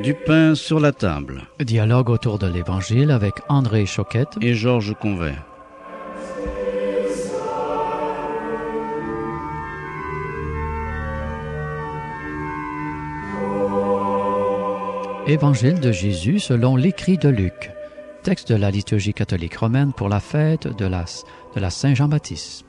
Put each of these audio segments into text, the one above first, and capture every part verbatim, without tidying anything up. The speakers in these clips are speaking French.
Du pain sur la table. Dialogue autour de l'Évangile avec André Choquette et Georges Convert. Évangile de Jésus selon l'écrit de Luc. Texte de la liturgie catholique romaine pour la fête de la, de la Saint-Jean-Baptiste.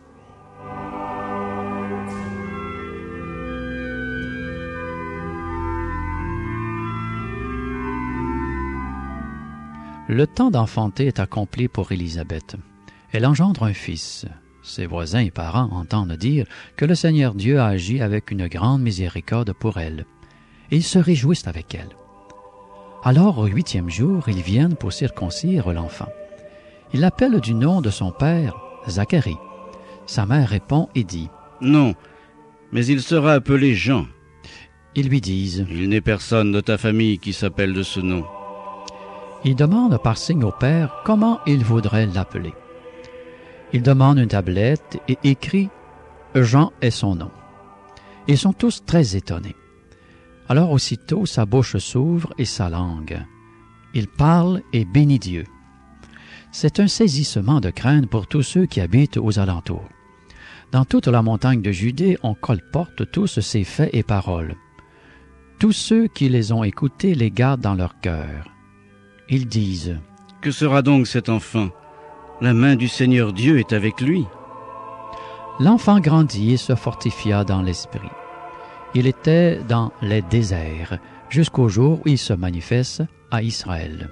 Le temps d'enfanter est accompli pour Élisabeth. Elle engendre un fils. Ses voisins et parents entendent dire que le Seigneur Dieu a agi avec une grande miséricorde pour elle. Et ils se réjouissent avec elle. Alors, au huitième jour, ils viennent pour circoncire l'enfant. Ils l'appellent du nom de son père, Zacharie. Sa mère répond et dit « Non, mais il sera appelé Jean. » Ils lui disent « Il n'est personne de ta famille qui s'appelle de ce nom. » Ils demandent par signe au père comment il voudrait l'appeler. Il demande une tablette et écrit « Jean est son nom ». Ils sont tous très étonnés. Alors aussitôt sa bouche s'ouvre et sa langue. Il parle et bénit Dieu. C'est un saisissement de crainte pour tous ceux qui habitent aux alentours. Dans toute la montagne de Judée, on colporte tous ces faits et paroles. Tous ceux qui les ont écoutés les gardent dans leur cœur. Ils disent « Que sera donc cet enfant? La main du Seigneur Dieu est avec lui. » L'enfant grandit et se fortifia dans l'esprit. Il était dans les déserts jusqu'au jour où il se manifeste à Israël.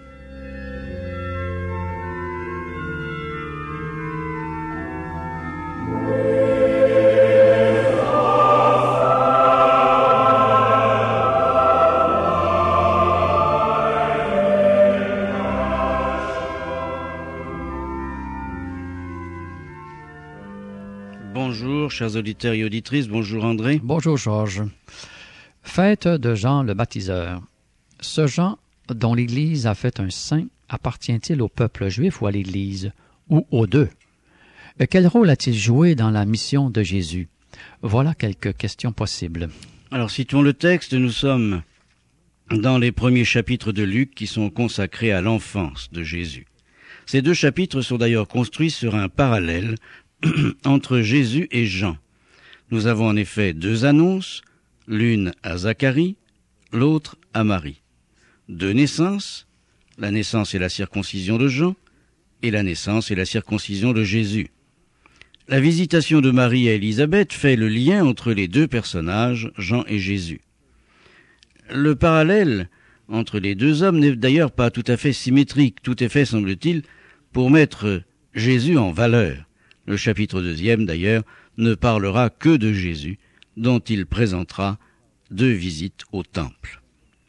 Bonjour, chers auditeurs et auditrices. Bonjour, André. Bonjour, Georges. Fête de Jean le Baptiseur. Ce Jean, dont l'Église a fait un saint, appartient-il au peuple juif ou à l'Église, ou aux deux? Quel rôle a-t-il joué dans la mission de Jésus? Voilà quelques questions possibles. Alors, situons le texte. Nous sommes dans les premiers chapitres de Luc qui sont consacrés à l'enfance de Jésus. Ces deux chapitres sont d'ailleurs construits sur un parallèle entre Jésus et Jean. Nous avons en effet deux annonces, l'une à Zacharie, l'autre à Marie. Deux naissances, la naissance et la circoncision de Jean, et la naissance et la circoncision de Jésus. La visitation de Marie à Élisabeth fait le lien entre les deux personnages, Jean et Jésus. Le parallèle entre les deux hommes n'est d'ailleurs pas tout à fait symétrique. Tout est fait, semble-t-il, pour mettre Jésus en valeur. Le chapitre deuxième, d'ailleurs, ne parlera que de Jésus, dont il présentera deux visites au temple.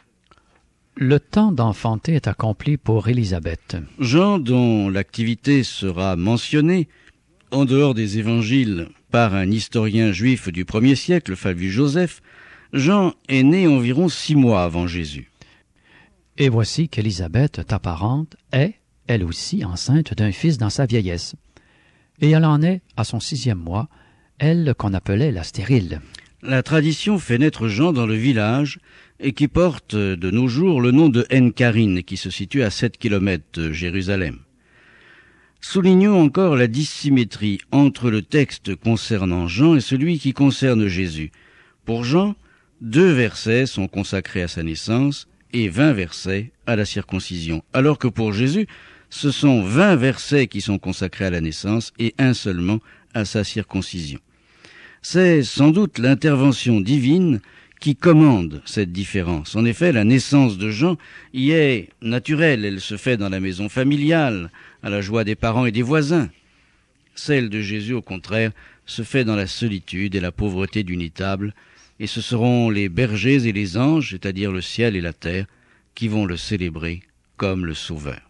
Le temps d'enfanter est accompli pour Élisabeth. Jean, dont l'activité sera mentionnée, en dehors des évangiles, par un historien juif du premier siècle, Flavius Joseph, Jean est né environ six mois avant Jésus. Et voici qu'Élisabeth, ta parente, est, elle aussi, enceinte d'un fils dans sa vieillesse. Et elle en est à son sixième mois, elle qu'on appelait la stérile. La tradition fait naître Jean dans le village et qui porte de nos jours le nom de En-Karine, qui se situe à sept kilomètres de Jérusalem. Soulignons encore la dissymétrie entre le texte concernant Jean et celui qui concerne Jésus. Pour Jean, deux versets sont consacrés à sa naissance et vingt versets à la circoncision, alors que pour Jésus, ce sont vingt versets qui sont consacrés à la naissance et un seulement à sa circoncision. C'est sans doute l'intervention divine qui commande cette différence. En effet, la naissance de Jean y est naturelle, elle se fait dans la maison familiale, à la joie des parents et des voisins. Celle de Jésus, au contraire, se fait dans la solitude et la pauvreté d'une table, et ce seront les bergers et les anges, c'est-à-dire le ciel et la terre, qui vont le célébrer comme le Sauveur.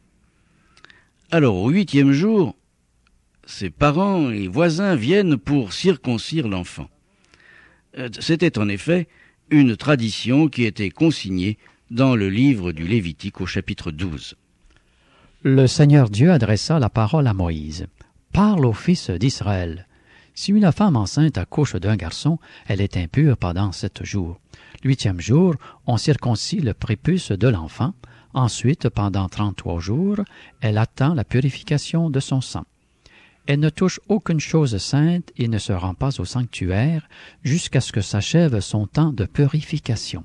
Alors, au huitième jour, ses parents et voisins viennent pour circoncire l'enfant. C'était en effet une tradition qui était consignée dans le livre du Lévitique au chapitre douze. Le Seigneur Dieu adressa la parole à Moïse. « Parle aux fils d'Israël. Si une femme enceinte accouche d'un garçon, elle est impure pendant sept jours. L'huitième jour, on circoncis le prépuce de l'enfant. Ensuite, pendant trente-trois jours, elle attend la purification de son sang. Elle ne touche aucune chose sainte et ne se rend pas au sanctuaire jusqu'à ce que s'achève son temps de purification.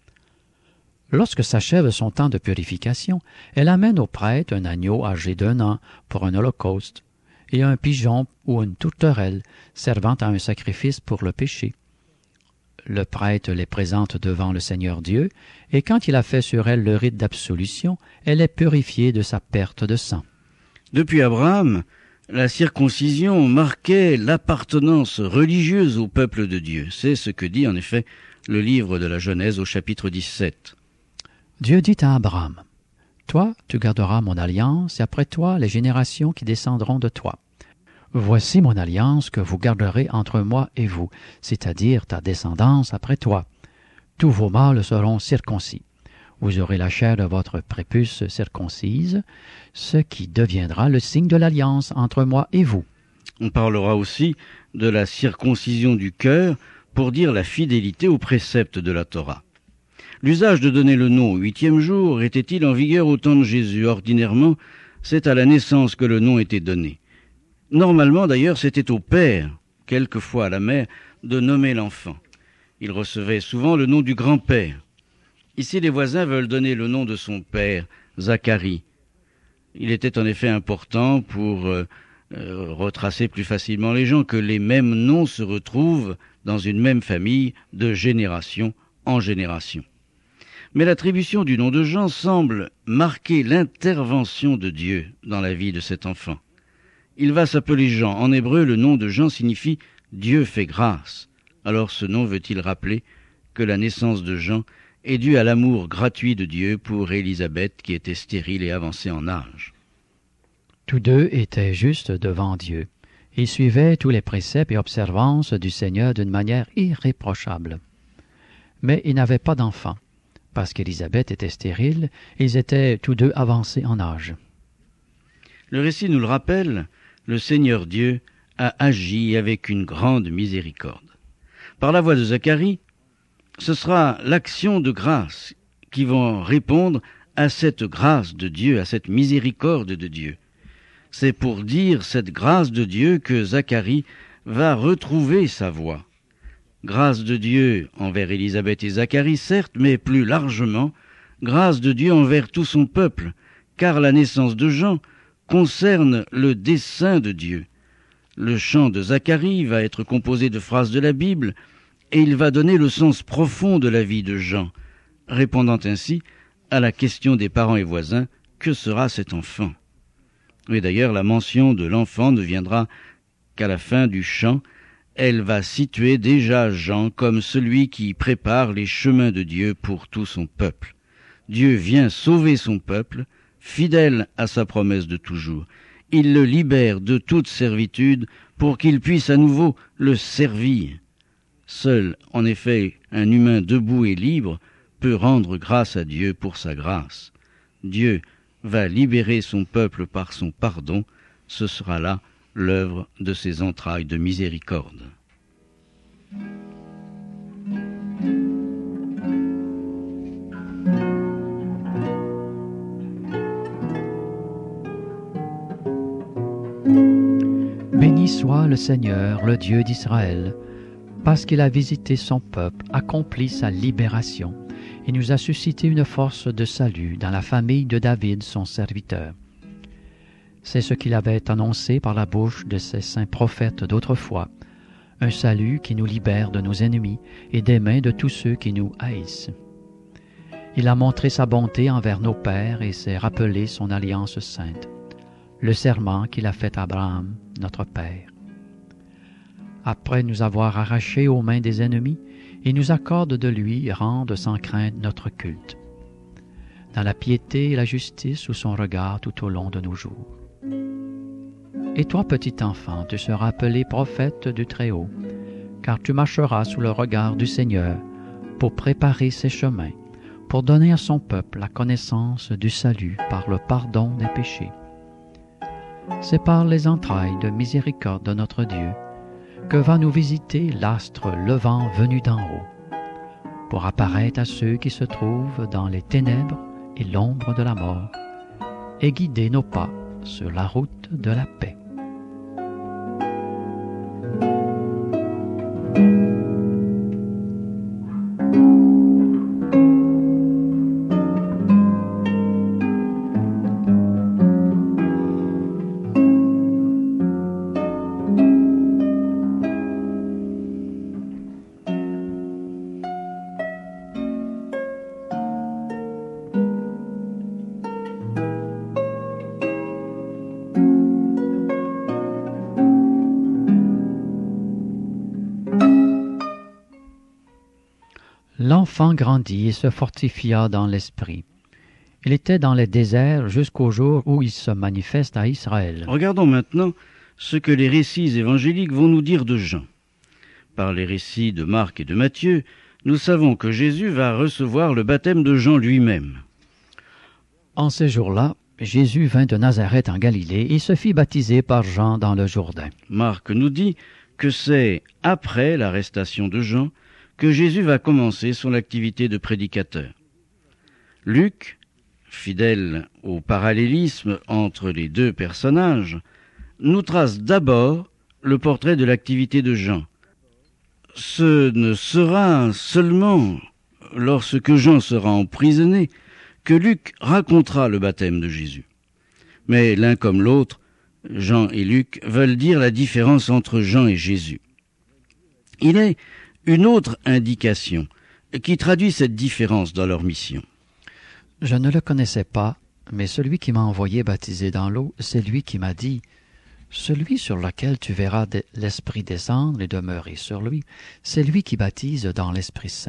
Lorsque s'achève son temps de purification, elle amène au prêtre un agneau âgé d'un an pour un holocauste, et un pigeon ou une tourterelle servant à un sacrifice pour le péché. Le prêtre les présente devant le Seigneur Dieu, et quand il a fait sur elle le rite d'absolution, elle est purifiée de sa perte de sang. Depuis Abraham, la circoncision marquait l'appartenance religieuse au peuple de Dieu. C'est ce que dit en effet le livre de la Genèse au chapitre dix-sept. Dieu dit à Abraham, « Toi, tu garderas mon alliance, et après toi, les générations qui descendront de toi. Voici mon alliance que vous garderez entre moi et vous, c'est-à-dire ta descendance après toi. Tous vos mâles seront circoncis. Vous aurez la chair de votre prépuce circoncise, ce qui deviendra le signe de l'alliance entre moi et vous. » On parlera aussi de la circoncision du cœur pour dire la fidélité aux préceptes de la Torah. L'usage de donner le nom au huitième jour était-il en vigueur au temps de Jésus? Ordinairement, c'est à la naissance que le nom était donné. Normalement, d'ailleurs, c'était au père, quelquefois à la mère, de nommer l'enfant. Il recevait souvent le nom du grand-père. Ici, les voisins veulent donner le nom de son père, Zacharie. Il était en effet important pour euh, euh, retracer plus facilement les gens que les mêmes noms se retrouvent dans une même famille de génération en génération. Mais l'attribution du nom de Jean semble marquer l'intervention de Dieu dans la vie de cet enfant. Il va s'appeler Jean. En hébreu, le nom de Jean signifie « Dieu fait grâce ». Alors ce nom veut-il rappeler que la naissance de Jean est due à l'amour gratuit de Dieu pour Élisabeth qui était stérile et avancée en âge. Tous deux étaient justes devant Dieu. Ils suivaient tous les préceptes et observances du Seigneur d'une manière irréprochable. Mais ils n'avaient pas d'enfant. Parce qu'Élisabeth était stérile, ils étaient tous deux avancés en âge. Le récit nous le rappelle, le Seigneur Dieu a agi avec une grande miséricorde. Par la voix de Zacharie, ce sera l'action de grâce qui va répondre à cette grâce de Dieu, à cette miséricorde de Dieu. C'est pour dire cette grâce de Dieu que Zacharie va retrouver sa voix. Grâce de Dieu envers Élisabeth et Zacharie, certes, mais plus largement, grâce de Dieu envers tout son peuple, car la naissance de Jean concerne le dessein de Dieu. Le chant de Zacharie va être composé de phrases de la Bible, et il va donner le sens profond de la vie de Jean, répondant ainsi à la question des parents et voisins, que sera cet enfant? Et d'ailleurs, la mention de l'enfant ne viendra qu'à la fin du chant. Elle va situer déjà Jean comme celui qui prépare les chemins de Dieu pour tout son peuple. Dieu vient sauver son peuple, fidèle à sa promesse de toujours. Il le libère de toute servitude pour qu'il puisse à nouveau le servir. Seul, en effet, un humain debout et libre peut rendre grâce à Dieu pour sa grâce. Dieu va libérer son peuple par son pardon. Ce sera là l'œuvre de ses entrailles de miséricorde. Béni soit le Seigneur, le Dieu d'Israël, parce qu'il a visité son peuple, accompli sa libération, et nous a suscité une force de salut dans la famille de David, son serviteur. C'est ce qu'il avait annoncé par la bouche de ses saints prophètes d'autrefois, un salut qui nous libère de nos ennemis et des mains de tous ceux qui nous haïssent. Il a montré sa bonté envers nos pères et s'est rappelé son alliance sainte, le serment qu'il a fait à Abraham, notre père. Après nous avoir arrachés aux mains des ennemis, il nous accorde de lui rendre sans crainte notre culte, dans la piété et la justice sous son regard tout au long de nos jours. Et toi, petit enfant, tu seras appelé prophète du Très-Haut, car tu marcheras sous le regard du Seigneur pour préparer ses chemins, pour donner à son peuple la connaissance du salut par le pardon des péchés. C'est par les entrailles de miséricorde de notre Dieu que va nous visiter l'astre levant venu d'en haut, pour apparaître à ceux qui se trouvent dans les ténèbres et l'ombre de la mort, et guider nos pas sur la route de la paix. L'enfant grandit et se fortifia dans l'esprit. Il était dans les déserts jusqu'au jour où il se manifeste à Israël. Regardons maintenant ce que les récits évangéliques vont nous dire de Jean. Par les récits de Marc et de Matthieu, nous savons que Jésus va recevoir le baptême de Jean lui-même. En ces jours-là, Jésus vint de Nazareth en Galilée et se fit baptiser par Jean dans le Jourdain. Marc nous dit que c'est après l'arrestation de Jean que Jésus va commencer son activité de prédicateur. Luc, fidèle au parallélisme entre les deux personnages, nous trace d'abord le portrait de l'activité de Jean. Ce ne sera seulement lorsque Jean sera emprisonné que Luc racontera le baptême de Jésus. Mais l'un comme l'autre, Jean et Luc veulent dire la différence entre Jean et Jésus. Il est une autre indication qui traduit cette différence dans leur mission. Je ne le connaissais pas, mais celui qui m'a envoyé baptiser dans l'eau, c'est lui qui m'a dit « Celui sur lequel tu verras l'Esprit descendre et demeurer sur lui, c'est lui qui baptise dans l'Esprit Saint. »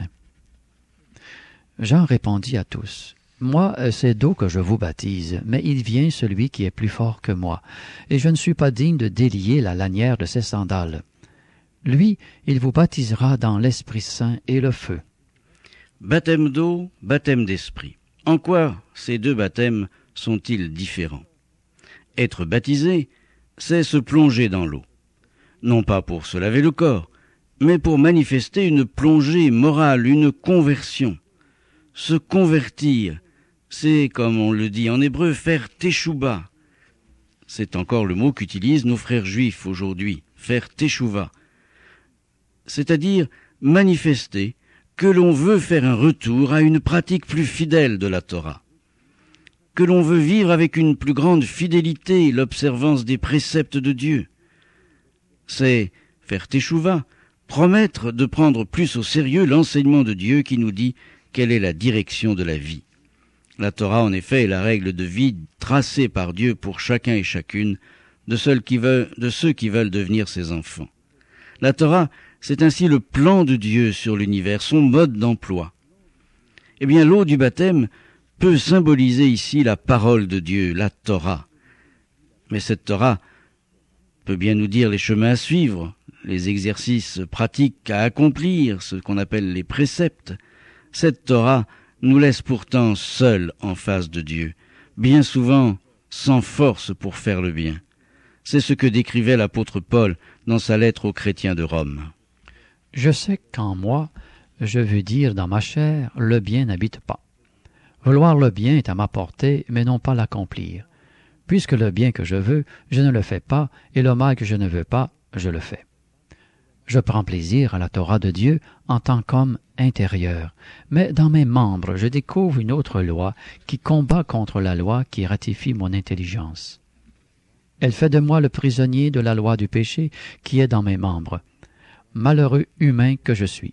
Jean répondit à tous « Moi, c'est d'eau que je vous baptise, mais il vient celui qui est plus fort que moi, et je ne suis pas digne de délier la lanière de ses sandales. Lui, il vous baptisera dans l'Esprit Saint et le feu. » Baptême d'eau, baptême d'esprit. En quoi ces deux baptêmes sont-ils différents? Être baptisé, c'est se plonger dans l'eau. Non pas pour se laver le corps, mais pour manifester une plongée morale, une conversion. Se convertir, c'est, comme on le dit en hébreu, faire teshuva. C'est encore le mot qu'utilisent nos frères juifs aujourd'hui, faire teshuva. C'est-à-dire manifester que l'on veut faire un retour à une pratique plus fidèle de la Torah, que l'on veut vivre avec une plus grande fidélité l'observance des préceptes de Dieu. C'est faire teshuva, promettre de prendre plus au sérieux l'enseignement de Dieu qui nous dit quelle est la direction de la vie. La Torah, en effet, est la règle de vie tracée par Dieu pour chacun et chacune de ceux qui veulent, de ceux qui veulent devenir ses enfants. La Torah, c'est ainsi le plan de Dieu sur l'univers, son mode d'emploi. Eh bien, l'eau du baptême peut symboliser ici la parole de Dieu, la Torah. Mais cette Torah peut bien nous dire les chemins à suivre, les exercices pratiques à accomplir, ce qu'on appelle les préceptes. Cette Torah nous laisse pourtant seuls en face de Dieu, bien souvent sans force pour faire le bien. C'est ce que décrivait l'apôtre Paul dans sa lettre aux chrétiens de Rome. Je sais qu'en moi, je veux dire dans ma chair, le bien n'habite pas. Vouloir le bien est à ma portée, mais non pas l'accomplir. Puisque le bien que je veux, je ne le fais pas, et le mal que je ne veux pas, je le fais. Je prends plaisir à la Torah de Dieu en tant qu'homme intérieur, mais dans mes membres, je découvre une autre loi qui combat contre la loi qui ratifie mon intelligence. Elle fait de moi le prisonnier de la loi du péché qui est dans mes membres. Malheureux humain que je suis.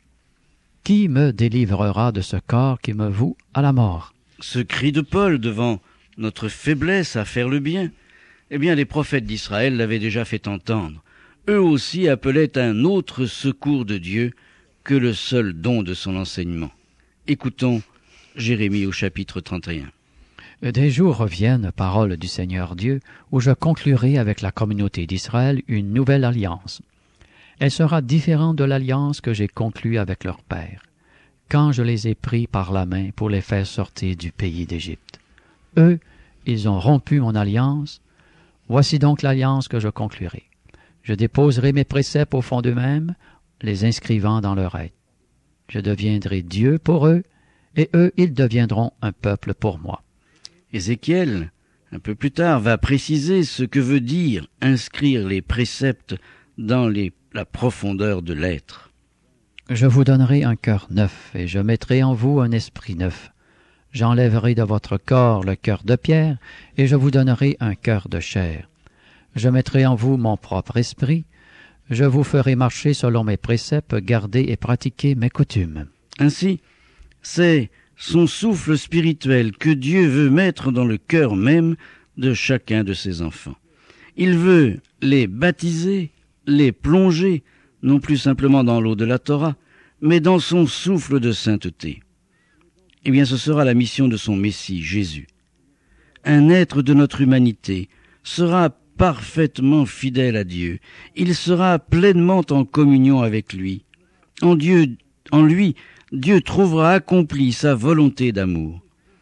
Qui me délivrera de ce corps qui me voue à la mort? Ce cri de Paul devant notre faiblesse à faire le bien, eh bien les prophètes d'Israël l'avaient déjà fait entendre. Eux aussi appelaient un autre secours de Dieu que le seul don de son enseignement. Écoutons Jérémie au chapitre trente et un. Des jours reviennent, parole du Seigneur Dieu, où je conclurai avec la communauté d'Israël une nouvelle alliance. Elle sera différente de l'alliance que j'ai conclue avec leur père, quand je les ai pris par la main pour les faire sortir du pays d'Égypte. Eux, ils ont rompu mon alliance. Voici donc l'alliance que je conclurai. Je déposerai mes préceptes au fond d'eux-mêmes, les inscrivant dans leur être. Je deviendrai Dieu pour eux, et eux, ils deviendront un peuple pour moi. » Ézéchiel, un peu plus tard, va préciser ce que veut dire inscrire les préceptes dans les, la profondeur de l'être. « Je vous donnerai un cœur neuf, et je mettrai en vous un esprit neuf. J'enlèverai de votre corps le cœur de pierre, et je vous donnerai un cœur de chair. Je mettrai en vous mon propre esprit. Je vous ferai marcher selon mes préceptes, garder et pratiquer mes coutumes. » Ainsi, c'est son souffle spirituel que Dieu veut mettre dans le cœur même de chacun de ses enfants. Il veut les baptiser, les plonger, non plus simplement dans l'eau de la Torah, mais dans son souffle de sainteté. Eh bien, ce sera la mission de son Messie, Jésus. Un être de notre humanité sera parfaitement fidèle à Dieu. Il sera pleinement en communion avec lui. En Dieu, en lui, Dieu trouvera accompli sa volonté d'amour.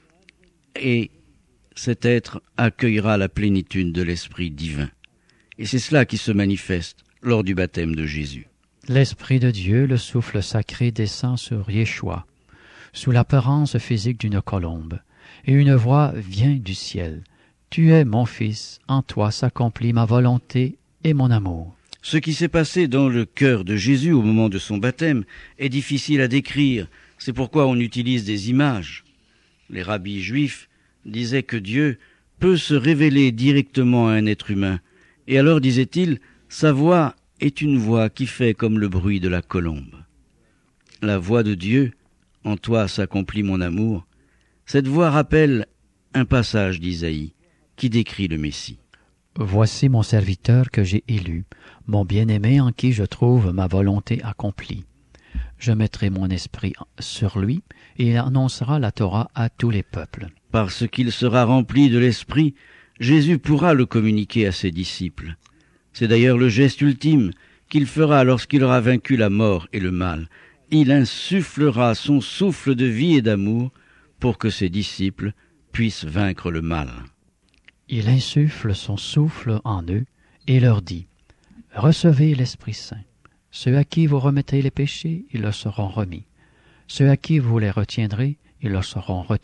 Et cet être accueillera la plénitude de l'Esprit divin. Et c'est cela qui se manifeste lors du baptême de Jésus. L'Esprit de Dieu, le souffle sacré, descend sur Yeshua, sous l'apparence physique d'une colombe, et une voix vient du ciel. « Tu es mon Fils, en toi s'accomplit ma volonté et mon amour. » Ce qui s'est passé dans le cœur de Jésus au moment de son baptême est difficile à décrire. C'est pourquoi on utilise des images. Les rabbis juifs disaient que Dieu peut se révéler directement à un être humain. Et alors, disait-il, sa voix est une voix qui fait comme le bruit de la colombe. La voix de Dieu, en toi s'accomplit mon amour. Cette voix rappelle un passage d'Isaïe qui décrit le Messie. « Voici mon serviteur que j'ai élu, mon bien-aimé en qui je trouve ma volonté accomplie. Je mettrai mon esprit sur lui, et il annoncera la Torah à tous les peuples. » Parce qu'il sera rempli de l'Esprit, Jésus pourra le communiquer à ses disciples. C'est d'ailleurs le geste ultime qu'il fera lorsqu'il aura vaincu la mort et le mal. Il insufflera son souffle de vie et d'amour pour que ses disciples puissent vaincre le mal. Il insuffle son souffle en eux et leur dit « Recevez l'Esprit Saint. Ceux à qui vous remettrez les péchés, ils leur seront remis. Ceux à qui vous les retiendrez, ils leur seront retenus. »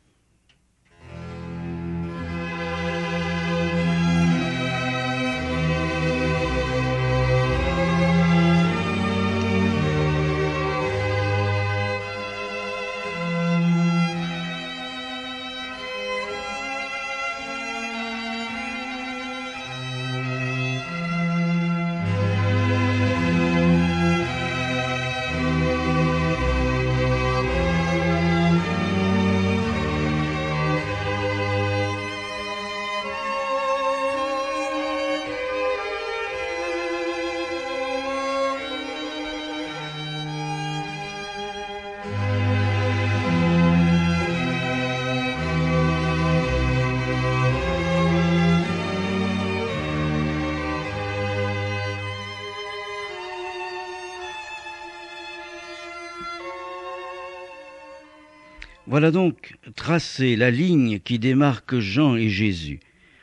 Voilà donc tracée la ligne qui démarque Jean et Jésus,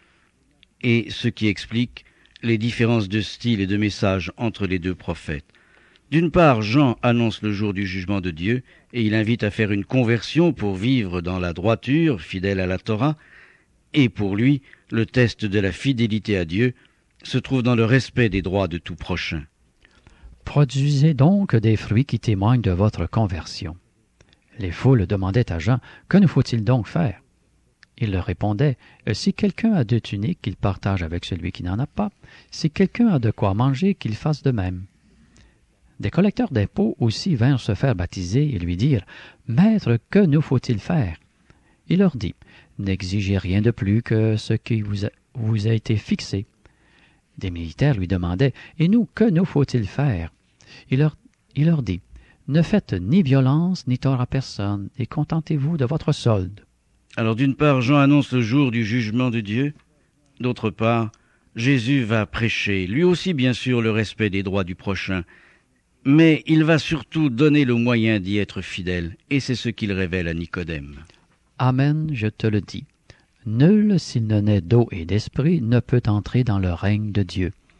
et ce qui explique les différences de style et de message entre les deux prophètes. D'une part, Jean annonce le jour du jugement de Dieu, et il invite à faire une conversion pour vivre dans la droiture, fidèle à la Torah, et pour lui, le test de la fidélité à Dieu se trouve dans le respect des droits de tout prochain. Produisez donc des fruits qui témoignent de votre conversion. Les foules demandaient à Jean, « Que nous faut-il donc faire ?» Il leur répondait, « Si quelqu'un a deux tuniques, qu'il partage avec celui qui n'en a pas. Si quelqu'un a de quoi manger, qu'il fasse de même. » Des collecteurs d'impôts aussi vinrent se faire baptiser et lui dirent, « Maître, que nous faut-il faire ?» Il leur dit, « N'exigez rien de plus que ce qui vous a, vous a été fixé. » Des militaires lui demandaient, « Et nous, que nous faut-il faire ?» Il leur, il leur dit, « Ne faites ni violence ni tort à personne, et contentez-vous de votre solde. » Alors d'une part, Jean annonce le jour du jugement de Dieu. D'autre part, Jésus va prêcher, lui aussi bien sûr, le respect des droits du prochain. Mais il va surtout donner le moyen d'y être fidèle, et c'est ce qu'il révèle à Nicodème. « Amen, je te le dis. Nul, s'il ne naît d'eau et d'esprit, ne peut entrer dans le règne de Dieu.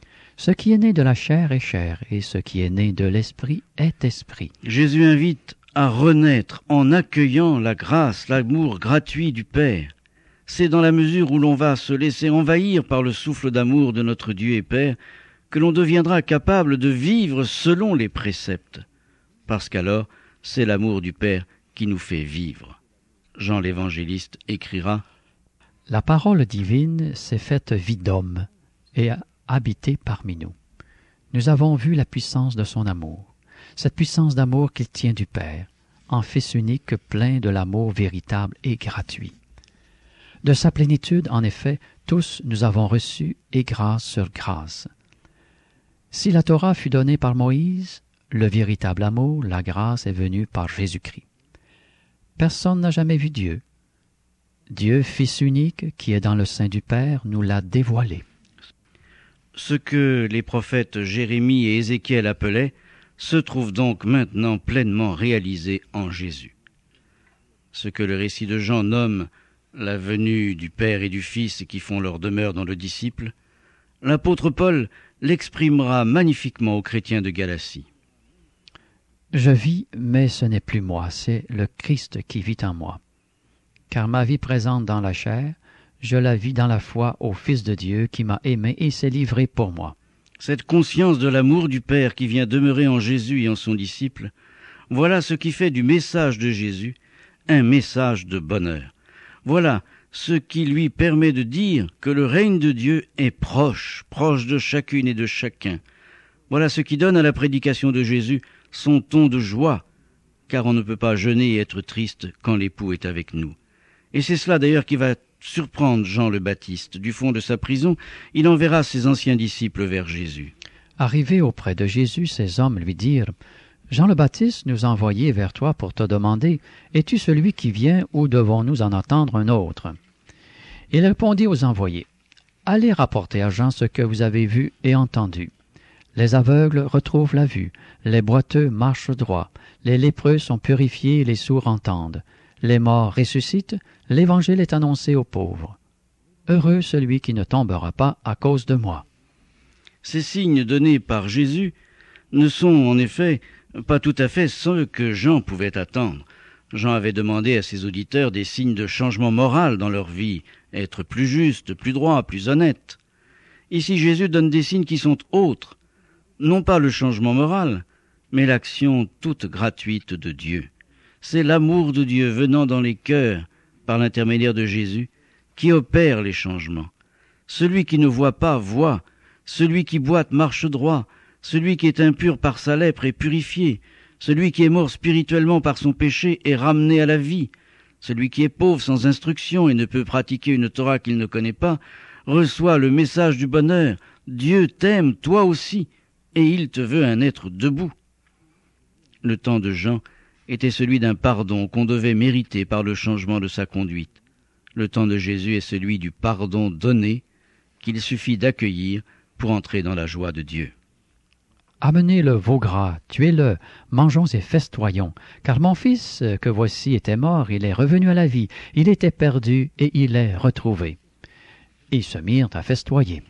Ce qui est né de la chair est chair, et ce qui est né de l'esprit est esprit. Jésus invite à renaître en accueillant la grâce, l'amour gratuit du Père. C'est dans la mesure où l'on va se laisser envahir par le souffle d'amour de notre Dieu et Père que l'on deviendra capable de vivre selon les préceptes, parce qu'alors c'est l'amour du Père qui nous fait vivre. Jean l'Évangéliste écrira « La parole divine s'est faite vie d'homme et a habité parmi nous. Nous avons vu la puissance de son amour, cette puissance d'amour qu'il tient du Père, en Fils unique plein de l'amour véritable et gratuit. De sa plénitude, en effet, tous nous avons reçu et grâce sur grâce. Si la Torah fut donnée par Moïse, le véritable amour, la grâce est venue par Jésus-Christ. Personne n'a jamais vu Dieu. Dieu, Fils unique, qui est dans le sein du Père, nous l'a dévoilé. » Ce que les prophètes Jérémie et Ézéchiel appelaient se trouve donc maintenant pleinement réalisé en Jésus. Ce que le récit de Jean nomme la venue du Père et du Fils qui font leur demeure dans le disciple, l'apôtre Paul l'exprimera magnifiquement aux chrétiens de Galatie. « Je vis, mais ce n'est plus moi, c'est le Christ qui vit en moi. Car ma vie présente dans la chair, je la vis dans la foi au Fils de Dieu qui m'a aimé et s'est livré pour moi. » Cette conscience de l'amour du Père qui vient demeurer en Jésus et en son disciple, voilà ce qui fait du message de Jésus un message de bonheur. Voilà ce qui lui permet de dire que le règne de Dieu est proche, proche de chacune et de chacun. Voilà ce qui donne à la prédication de Jésus son ton de joie, car on ne peut pas jeûner et être triste quand l'époux est avec nous. Et c'est cela d'ailleurs qui va surprendre Jean le Baptiste. Du fond de sa prison, il enverra ses anciens disciples vers Jésus. Arrivés auprès de Jésus, ces hommes lui dirent « Jean le Baptiste nous a envoyés vers toi pour te demander « Es-tu celui qui vient ou devons-nous en attendre un autre ?» Il répondit aux envoyés « Allez rapporter à Jean ce que vous avez vu et entendu. Les aveugles retrouvent la vue, les boiteux marchent droit, les lépreux sont purifiés et les sourds entendent. Les morts ressuscitent, l'Évangile est annoncé aux pauvres. Heureux celui qui ne tombera pas à cause de moi. » Ces signes donnés par Jésus ne sont en effet pas tout à fait ceux que Jean pouvait attendre. Jean avait demandé à ses auditeurs des signes de changement moral dans leur vie, être plus juste, plus droit, plus honnête. Ici, Jésus donne des signes qui sont autres, non pas le changement moral, mais l'action toute gratuite de Dieu. C'est l'amour de Dieu venant dans les cœurs par l'intermédiaire de Jésus qui opère les changements. Celui qui ne voit pas voit, celui qui boite marche droit, celui qui est impur par sa lèpre est purifié, celui qui est mort spirituellement par son péché est ramené à la vie, celui qui est pauvre sans instruction et ne peut pratiquer une Torah qu'il ne connaît pas, reçoit le message du bonheur. Dieu t'aime, toi aussi, et il te veut un être debout. Le temps de Jean était celui d'un pardon qu'on devait mériter par le changement de sa conduite. Le temps de Jésus est celui du pardon donné qu'il suffit d'accueillir pour entrer dans la joie de Dieu. « Amenez le veau gras, tuez-le, mangeons et festoyons, car mon fils, que voici, était mort, il est revenu à la vie, il était perdu et il est retrouvé. » Ils se mirent à festoyer.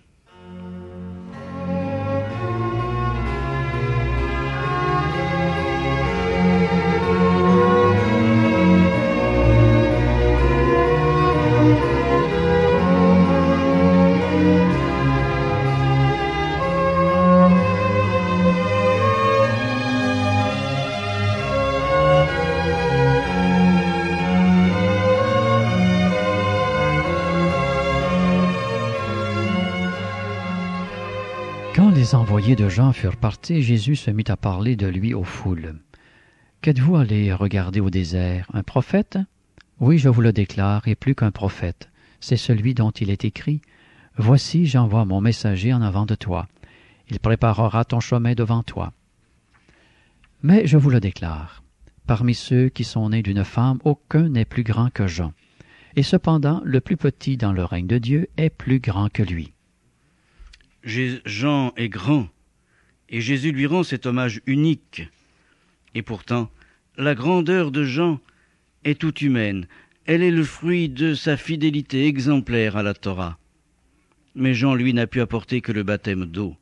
Quand les envoyés de Jean furent partis, Jésus se mit à parler de lui aux foules. « Qu'êtes-vous allés regarder au désert? Un prophète? Oui, je vous le déclare, et plus qu'un prophète. C'est celui dont il est écrit. Voici, j'envoie mon messager en avant de toi. Il préparera ton chemin devant toi. Mais je vous le déclare, parmi ceux qui sont nés d'une femme, aucun n'est plus grand que Jean. Et cependant, le plus petit dans le règne de Dieu est plus grand que lui. » Jean est grand, et Jésus lui rend cet hommage unique. Et pourtant, la grandeur de Jean est toute humaine. Elle est le fruit de sa fidélité exemplaire à la Torah. Mais Jean, lui, n'a pu apporter que le baptême d'eau.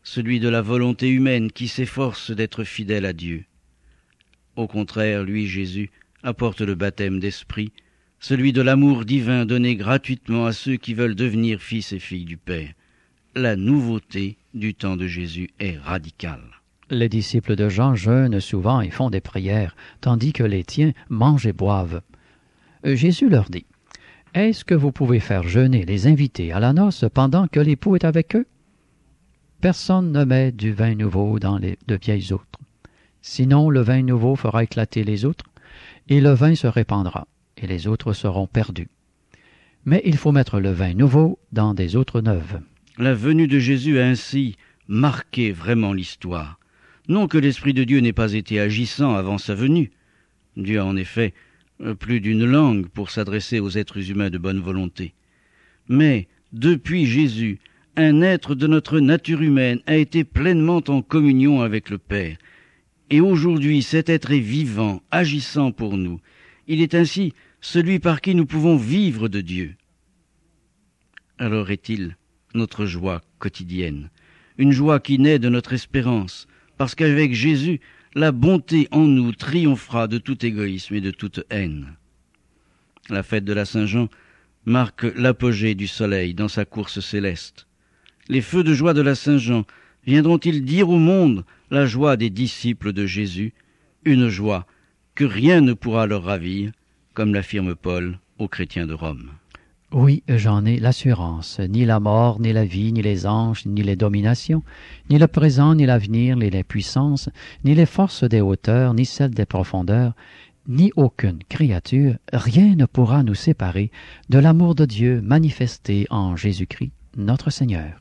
celui de la volonté humaine qui s'efforce d'être fidèle à Dieu. Au contraire, lui, Jésus, apporte le baptême d'esprit, celui de l'amour divin donné gratuitement à ceux qui veulent devenir fils et filles du Père. La nouveauté du temps de Jésus est radicale. Les disciples de Jean jeûnent souvent et font des prières, tandis que les tiens mangent et boivent. Jésus leur dit, « Est-ce que vous pouvez faire jeûner les invités à la noce pendant que l'époux est avec eux? Personne ne met du vin nouveau dans les de vieilles outres. Sinon le vin nouveau fera éclater les outres, et le vin se répandra, et les outres seront perdues. Mais il faut mettre le vin nouveau dans des outres neuves. » La venue de Jésus a ainsi marqué vraiment l'histoire. Non que l'Esprit de Dieu n'ait pas été agissant avant sa venue. Dieu a en effet plus d'une langue pour s'adresser aux êtres humains de bonne volonté. Mais, depuis Jésus, un être de notre nature humaine a été pleinement en communion avec le Père. Et aujourd'hui, cet être est vivant, agissant pour nous. Il est ainsi celui par qui nous pouvons vivre de Dieu. Alors est-il notre joie quotidienne, une joie qui naît de notre espérance, parce qu'avec Jésus, la bonté en nous triomphera de tout égoïsme et de toute haine. La fête de la Saint-Jean marque l'apogée du soleil dans sa course céleste. Les feux de joie de la Saint-Jean viendront-ils dire au monde la joie des disciples de Jésus, une joie que rien ne pourra leur ravir, comme l'affirme Paul aux chrétiens de Rome. Oui, j'en ai l'assurance. Ni la mort, ni la vie, ni les anges, ni les dominations, ni le présent, ni l'avenir, ni les puissances, ni les forces des hauteurs, ni celles des profondeurs, ni aucune créature, rien ne pourra nous séparer de l'amour de Dieu manifesté en Jésus-Christ, notre Seigneur.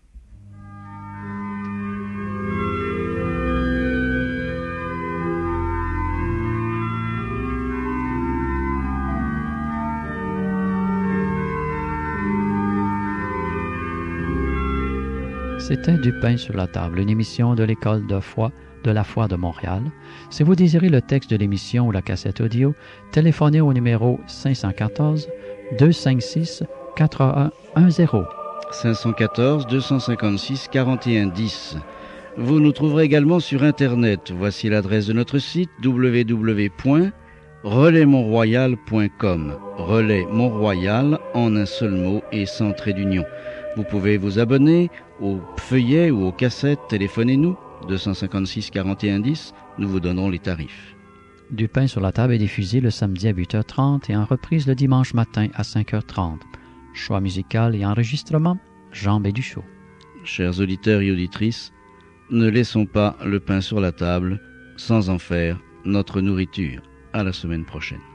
C'était Du pain sur la table, une émission de l'École de foi de la foi de Montréal. Si vous désirez le texte de l'émission ou la cassette audio, téléphonez au numéro cinq un quatre, deux cinq six, quatre un un zéro. cinq un quatre, deux cinq six, quatre un un zéro. Vous nous trouverez également sur Internet. Voici l'adresse de notre site w w w point relais mont royal point com. Relais Mont-Royal en un seul mot et sans trait d'union. Vous pouvez vous abonner aux feuillets ou aux cassettes. Téléphonez-nous deux cent cinquante-six quarante et un dix. Nous vous donnerons les tarifs. Du pain sur la table est diffusé le samedi à huit heures trente et en reprise le dimanche matin à cinq heures trente. Choix musical et enregistrement, Jean Béduchot. Chers auditeurs et auditrices, ne laissons pas le pain sur la table sans en faire notre nourriture. À la semaine prochaine.